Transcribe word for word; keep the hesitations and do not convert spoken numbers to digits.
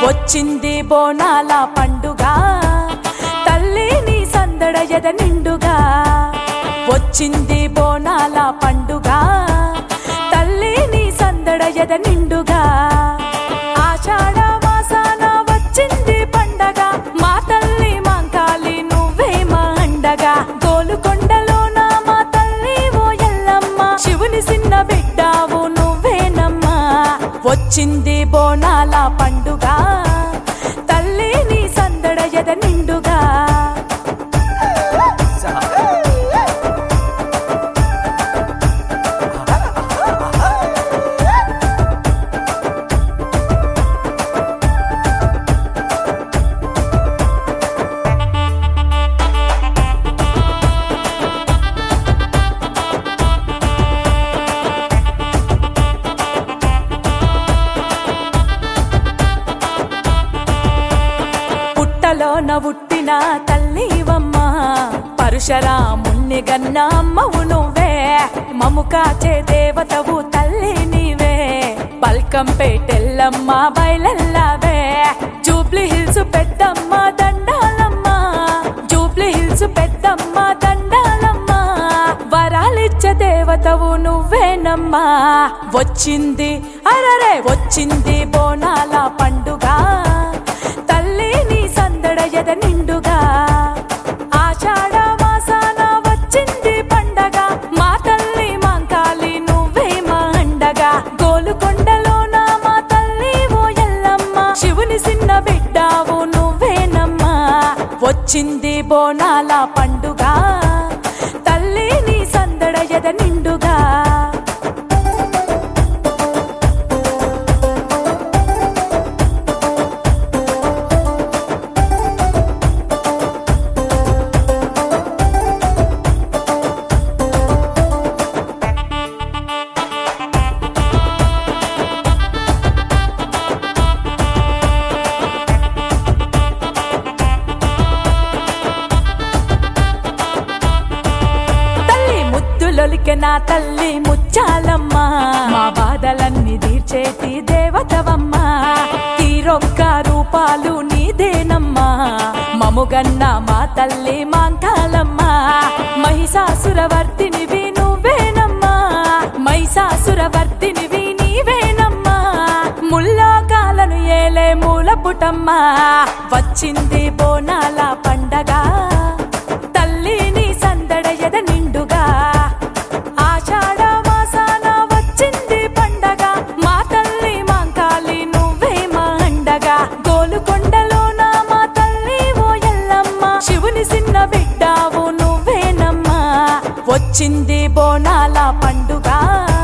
వచ్చింది బోనాల పండుగ తల్లి నీ సందడ ఎద నిండుగా వచ్చింది బోనాల పండుగ తల్లి నీ సందడ ఎద నిండుగా ఆషాఢ మాసాన వచ్చింది పండగ మా తల్లి మాంకాలి నువ్వే మా అండగా గోలుకొండలోన మా తల్లి ఓ ఎల్లమ్మ శివుని సిన్న బిడ్డావు నువ్వేనమ్మా వచ్చింది బోనాల పండుగ తల్లి నీ సందడ ఎద నిండుగా పుట్టలోన పుట్టిన తల్లివమ్మ పరశురాముణ్ణి గన్న అమ్మవు నువ్వే మము కాచే దేవతవు తల్లి నీవే బల్కంపేటెల్లమ్మ బయలెల్లవే జూబ్లీ హిల్స్ పెద్దమ్మ దండాలమ్మ జూబ్లీ హిల్స్ పెద్దమ్మ దండాలమ్మ వరాలిచ్చే దేవతవు నువ్వేనమ్మా వచ్చింది అరరే వచ్చింది బోనాల పండుగ తల్లి నీ సందడ ఎద నిండుగా ఆషాఢ మాసాన వచ్చింది పండగ మా తల్లి మాంకాలి నువ్వే మా అండగా గోలుకొండలోన మా తల్లి ఓ ఎల్లమ్మ శివుని సిన్న బిడ్డావు నువ్వేనమ్మా వచ్చింది బోనాల పండుగ తల్లి నీ సందడ ఎద నిండుగా లొలికె నా తల్లి ముచ్చాలమ్మ మా బాధలన్నీ తీర్చేటి దేవతవమ్మ తీరొక్క రూపాలు నీదేనమ్మా మముగన్న మా తల్లి మాంకాలమ్మ మహిషాసురవర్తినివి నువ్వేనమ్మా మహిషాసురవర్తినివి నీవేనమ్మా ముల్లోకాలను ఏలే మూలపుటమ్మ వచ్చింది బోనాల పండగ తల్లి నీ సందడ ఎద నిండుగా ఆషాఢ మాసాన వచ్చింది పండగ మా తల్లి మాంకాలి నువ్వే మా అండగా గోలుకొండలోన మా తల్లి ఓ ఎల్లమ్మ శివుని సిన్న బిడ్డావు నువ్వేనమ్మా వచ్చింది బోనాల పండుగ